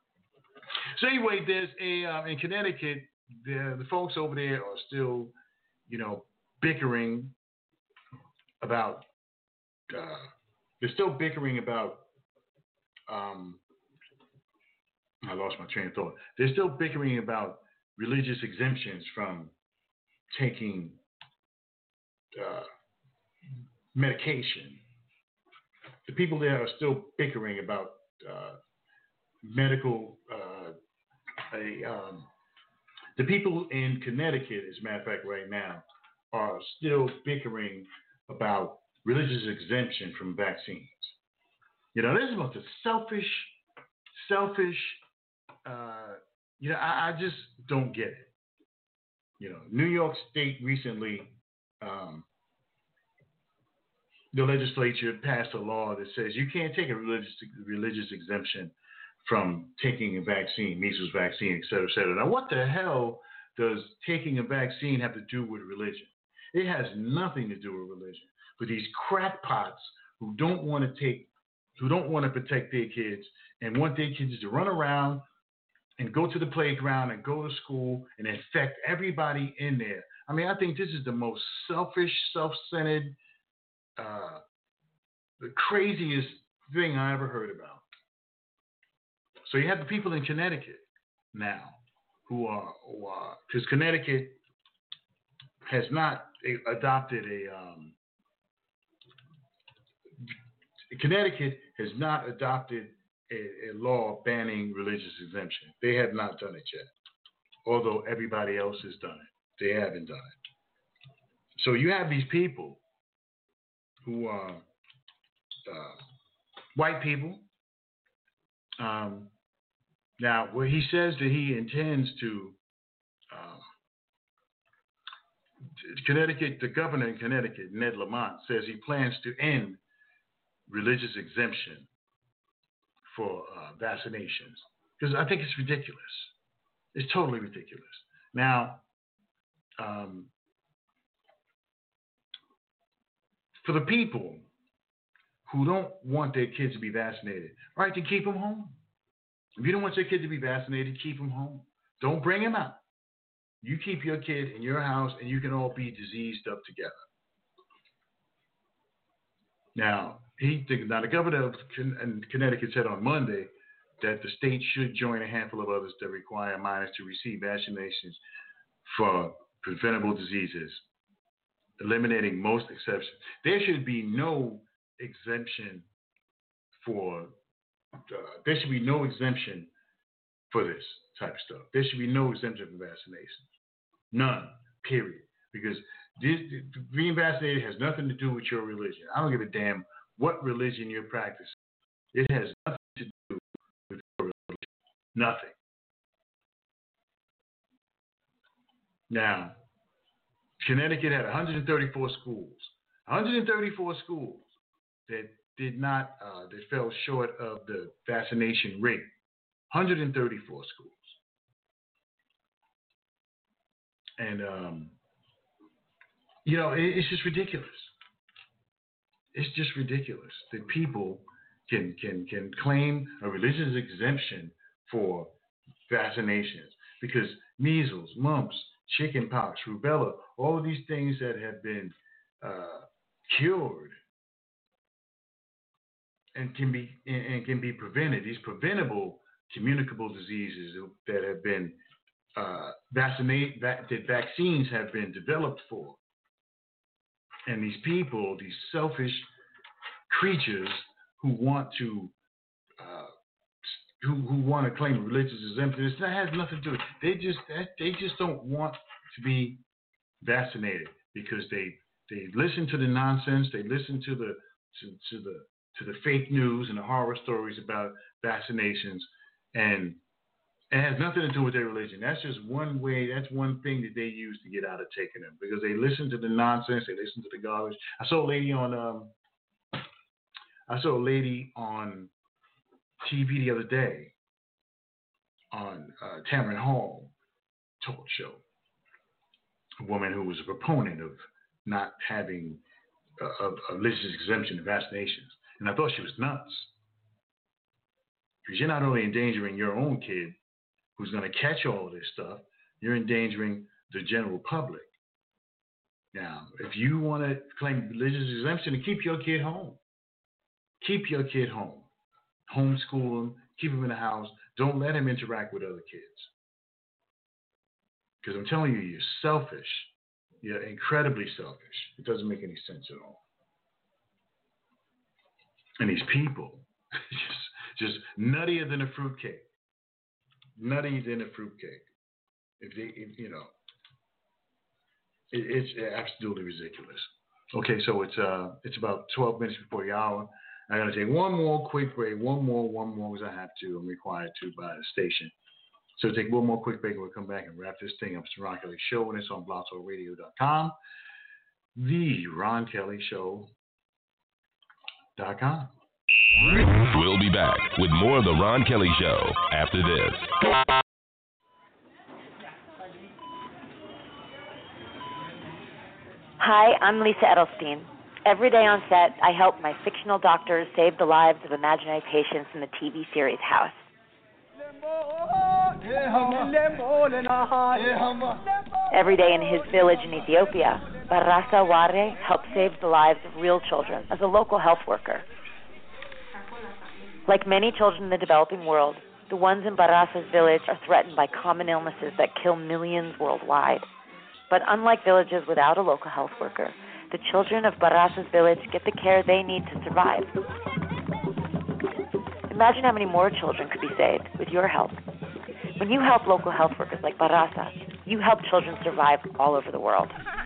S6: So anyway, there's a, uh, in Connecticut, the, the folks over there are still, you know, bickering about, uh, they're still bickering about, um, I lost my train of thought. They're still bickering about religious exemptions from taking uh, medication. The people there are still bickering about uh, medical, uh, a, um, the people in Connecticut, as a matter of fact, right now, are still bickering about religious exemption from vaccines. You know, this is about the selfish, selfish, uh, you know, I, I just don't get it. You know, New York State recently, um, the legislature passed a law that says you can't take a religious religious exemption from taking a vaccine, measles vaccine, et cetera, et cetera. Now, what the hell does taking a vaccine have to do with religion? It has nothing to do with religion. But these crackpots who don't want to take, who don't want to protect their kids and want their kids to run around and go to the playground and go to school and infect everybody in there. I mean, I think this is the most selfish, self-centered, uh, the craziest thing I ever heard about. So you have the people in Connecticut now who are, because Connecticut has not adopted a, um, Connecticut has not adopted a, a law banning religious exemption. They have not done it yet, although everybody else has done it. They haven't done it. So you have these people who are uh, white people. Um, now, where he says that he intends to, um, Connecticut, the governor in Connecticut, Ned Lamont, says he plans to end religious exemption for uh, vaccinations, because I think it's ridiculous. It's totally ridiculous. Now, um, for the people who don't want their kids to be vaccinated, right, then keep them home. If you don't want your kid to be vaccinated, keep them home. Don't bring them out. You keep your kid in your house, and you can all be diseased up together. Now, he now the governor of Connecticut said on Monday that the state should join a handful of others that require minors to receive vaccinations for preventable diseases, eliminating most exceptions. There should be no exemption for, uh, there should be no exemption for this type of stuff. There should be no exemption for vaccinations. None, period. Because this, being vaccinated has nothing to do with your religion. I don't give a damn what religion you're practicing. It has nothing to do with your religion. Nothing. Now, Connecticut had one hundred thirty-four schools. one hundred thirty-four schools that did not, uh, that fell short of the vaccination rate. one hundred thirty-four schools. And, um, you know, it, it's just ridiculous. It's just ridiculous that people can can can claim a religious exemption for vaccinations, because measles, mumps, chicken pox, rubella, all of these things that have been uh, cured and can be and, and can be prevented. These preventable communicable diseases that have been uh, vaccinate that, that vaccines have been developed for. And these people, these selfish creatures who want to uh, who who want to claim religious exemption, that has nothing to do with it. They just they just don't want to be vaccinated because they they listen to the nonsense, they listen to the to, to the to the fake news and the horror stories about vaccinations, and it has nothing to do with their religion. That's just one way, that's one thing that they use to get out of taking them, because they listen to the nonsense, they listen to the garbage. I saw a lady on um I saw a lady on T V the other day on uh, Tamron Hall talk show, a woman who was a proponent of not having a, a, a religious exemption of vaccinations. And I thought she was nuts. Because you're not only endangering your own kid who's going to catch all of this stuff, you're endangering the general public. Now, if you want to claim religious exemption, to keep your kid home. Keep your kid home. Homeschool him. Keep him in the house. Don't let him interact with other kids. Because I'm telling you, you're selfish. You're incredibly selfish. It doesn't make any sense at all. And these people, just, just nuttier than a fruitcake. Nuttier than a fruitcake. If they, if, you know, it, it's absolutely ridiculous. Okay, so it's uh, it's about twelve minutes before the hour. I'm going to take one more quick break. One more, one more, because I have to. I'm required to by the station. So take one more quick break and we'll come back and wrap this thing up. It's the Ron Kelly Show, and it's on blog talk radio dot com. The Ron Kelly Show dot com.
S2: We'll be back with more of the Ron Kelly Show after this.
S12: Hi, I'm Lisa Edelstein. Every day on set, I help my fictional doctors save the lives of imaginary patients in the T V series House. Every day in his village in Ethiopia, Barasa Ware helps save the lives of real children as a local health worker. Like many children in the developing world, the ones in Barasa's village are threatened by common illnesses that kill millions worldwide. But unlike villages without a local health worker, the children of Barasa's village get the care they need to survive. Imagine how many more children could be saved with your help. When you help local health workers like Barasa, you help children survive all over the world.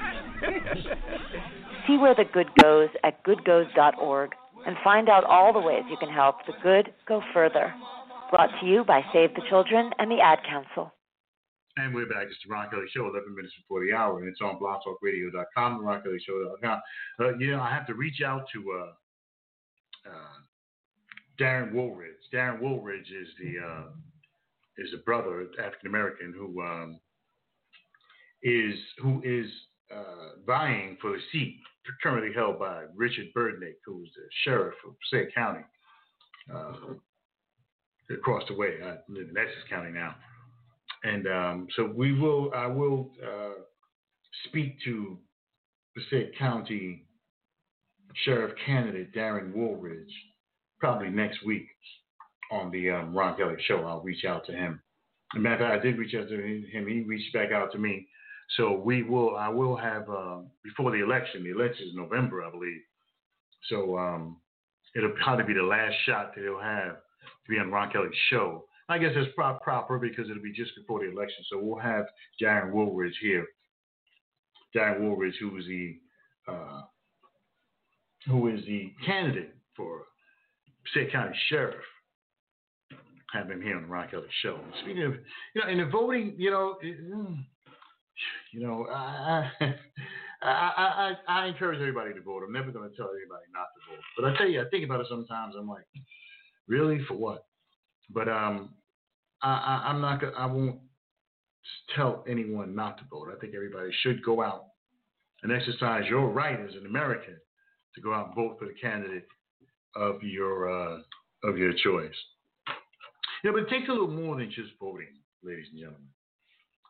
S12: See where the good goes at good goes dot org and find out all the ways you can help the good go further. Brought to you by Save the Children and the Ad Council.
S6: And we're back. It's the Ron Kelly Show, eleven minutes before the hour, and it's on blog talk radio dot com, the Ron Kelly Show dot com. Uh, you know, I have to reach out to uh, uh, Darren Woolridge. Darren Woolridge is the uh, is a brother, African American, who um, is who is uh, vying for the seat currently held by Richard Burdnick, who is the sheriff of Passaic County, uh, across the way. I live in Essex County now. And um, so we will, I will uh, speak to Passaic County Sheriff candidate Darren Woolridge probably next week on the um, Ron Kelly Show. I'll reach out to him. As a matter of fact, I did reach out to him. He reached back out to me. So we will, I will have, uh, before the election, the election is November, I believe. So um, it'll probably be the last shot that he'll have to be on Ron Kelly's show. I guess it's pro- proper because it'll be just before the election. So we'll have Darren Woolridge here. Darren Woolridge, who is the uh, who is the candidate for Passaic County Sheriff. Have him here on the Ron Kelly Show. Speaking of, you know, in the voting, you know, it, you know, I, I, I, I, I encourage everybody to vote. I'm never going to tell anybody not to vote. But I tell you, I think about it sometimes. I'm like, really, for what? But um, I, I, I'm not. I won't tell anyone not to vote. I think everybody should go out and exercise your right as an American to go out and vote for the candidate of your uh, of your choice. Yeah, but it takes a little more than just voting, ladies and gentlemen.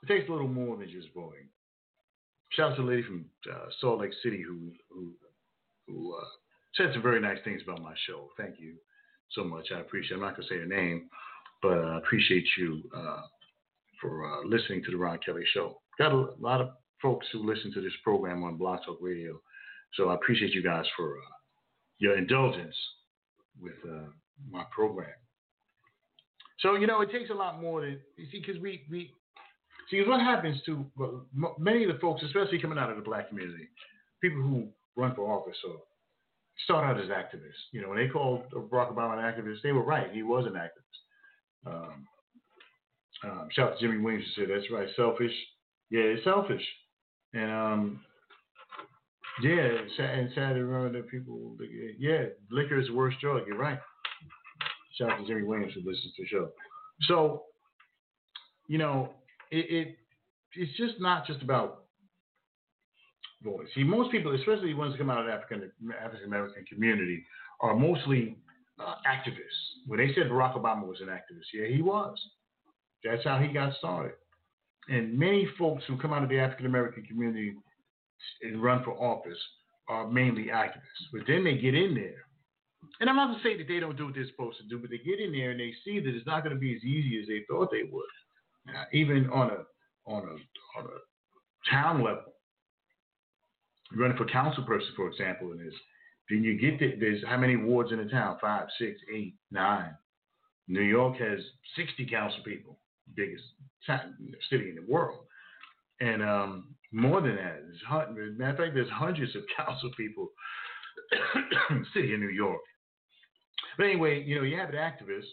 S6: it takes a little more than just voting. Shout out to the lady from uh, Salt Lake City who who who uh, said some very nice things about my show. Thank you so much. I appreciate it. I'm not going to say her name, but I appreciate you uh, for uh, listening to the Ron Kelly Show. Got a lot of folks who listen to this program on Blog Talk Radio, so I appreciate you guys for uh, your indulgence with uh, my program. So, you know, it takes a lot more than, you see, because we, we, see, what happens to well, m- many of the folks, especially coming out of the black community, people who run for office or start out as activists. You know, when they called Barack Obama an activist, they were right. He was an activist. Um, um, shout out to Jimmy Williams who said, that's right, selfish. Yeah, it's selfish. And, um, yeah, and sad to remember that people, yeah, liquor is the worst drug. You're right. Shout out to Jimmy Williams who listens to the show. So, you know, it, it it's just not just about voice. See, most people, especially the ones who come out of the African African American community, are mostly uh, activists. When they said Barack Obama was an activist, yeah, he was. That's how he got started. And many folks who come out of the African American community and run for office are mainly activists. But then they get in there. And I'm not to say that they don't do what they're supposed to do, but they get in there and they see that it's not going to be as easy as they thought they would. Uh, even on a on a on a town level, running for council person, for example, in this, then you get that there's how many wards in the town? Five, six, eight, nine. New York has sixty council people, biggest city in the world, and um, more than that, there's matter of fact, there's hundreds of council people in the city of New York. But anyway, you know, you have an activist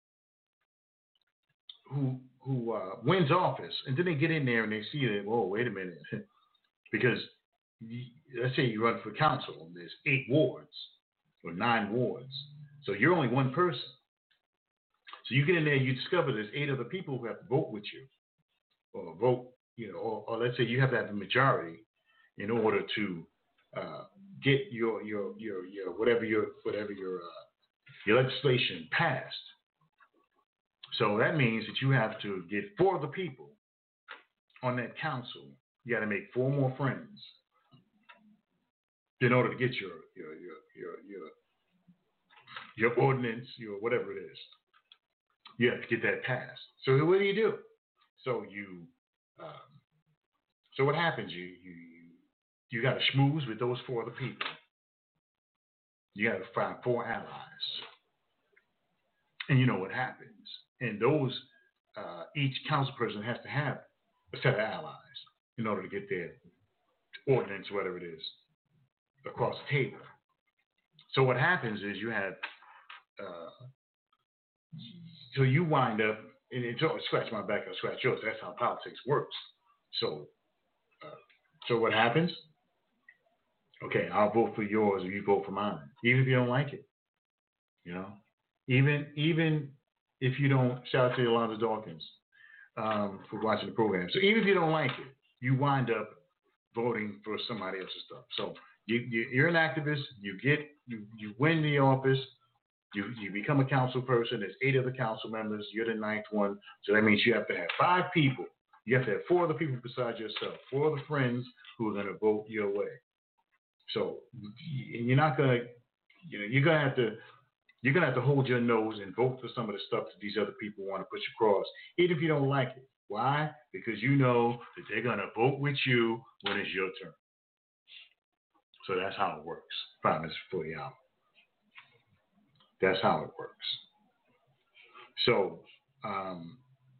S6: who who uh, wins office, and then they get in there and they see that, whoa, wait a minute, because you, let's say you run for council, and there's eight wards or nine wards, so you're only one person. So you get in there, you discover there's eight other people who have to vote with you, or vote, you know, or, or let's say you have to have a majority in order to uh, get your your your your whatever your whatever your uh, your legislation passed. So that means that you have to get four of the people on that council. You got to make four more friends in order to get your your your your your, your ordinance, your whatever it is. You have to get that passed. So what do you do? So you, um, so what happens? You you you got to schmooze with those four other people. You got to find four allies, and you know what happens. And those, uh, each council person has to have a set of allies in order to get their ordinance, whatever it is, across the table. So what happens is you have, uh, so you wind up, and it's always scratch my back, I'll scratch yours. That's how politics works. So, uh, so what happens? Okay, I'll vote for yours if you vote for mine, even if you don't like it. You know, even even. If you don't, shout out to Yolanda Dawkins um, for watching the program. So even if you don't like it, you wind up voting for somebody else's stuff. So you, you, you're an activist. You get you, you win the office. You you become a council person. There's eight other council members. You're the ninth one. So that means you have to have five people. You have to have four other people besides yourself. Four other friends who are going to vote your way. So you're not going to, you know, you're going to have to. You're going to have to hold your nose and vote for some of the stuff that these other people want to push across, even if you don't like it. Why? Because you know that they're going to vote with you when it's your turn. So that's how it works. Five minutes before the hour. That's how it works. So, um,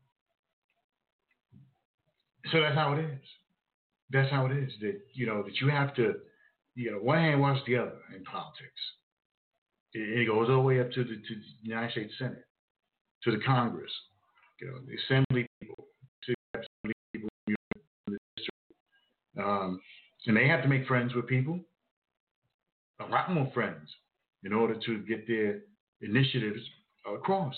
S6: so that's how it is. That's how it is. That, you know, that you have to, you know, one hand wash the other in politics. It goes all the way up to the, to the United States Senate, to the Congress, you know, the Assembly people, to the Assembly people in the district. Um, and they have to make friends with people, a lot more friends, in order to get their initiatives across.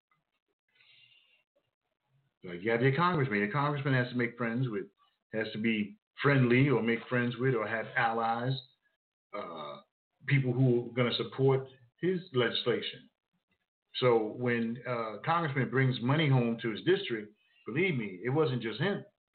S6: Like you have your congressman. Your congressman has to make friends with, has to be friendly or make friends with or have allies, uh, people who are going to support his legislation. So when uh, Congressman brings money home to his district, believe me, it wasn't just him.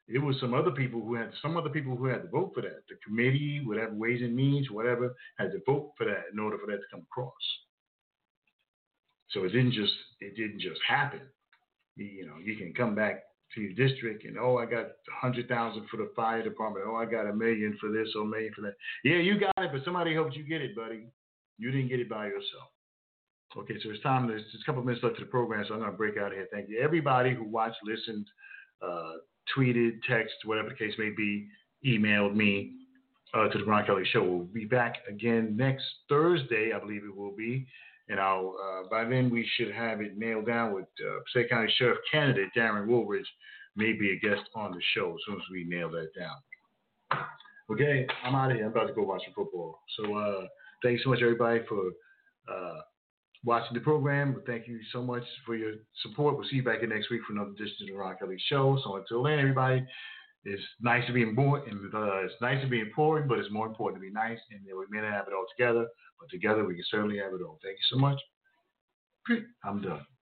S6: It was some other people who had some other people who had to vote for that. The committee, whatever Ways and Means, whatever, had to vote for that in order for that to come across. So it didn't just it didn't just happen. You, you know, you can come back to your district and oh, I got a hundred thousand for the fire department. Oh, I got a million for this or a million for that. Yeah, you got it, but somebody helped you get it, buddy. You didn't get it by yourself. Okay, so it's time. There's just a couple minutes left to the program, so I'm going to break out here. Thank you, everybody who watched, listened, uh, tweeted, texted, whatever the case may be, emailed me uh, to the Ron Kelly Show. We'll be back again next Thursday, I believe it will be. And I'll, uh, by then we should have it nailed down with uh, Passaic County Sheriff candidate Darren Woolridge, may be a guest on the show as soon as we nail that down. Okay, I'm out of here. I'm about to go watch some football. So uh, thanks so much, everybody, for uh, watching the program. But thank you so much for your support. We'll see you back here next week for another edition of the Ron Kelly Show. So until then, everybody, it's nice to be important. Uh, it's nice to be important, but it's more important to be nice. And we may not have it all together, but together we can certainly have it all. Thank you so much. I'm done.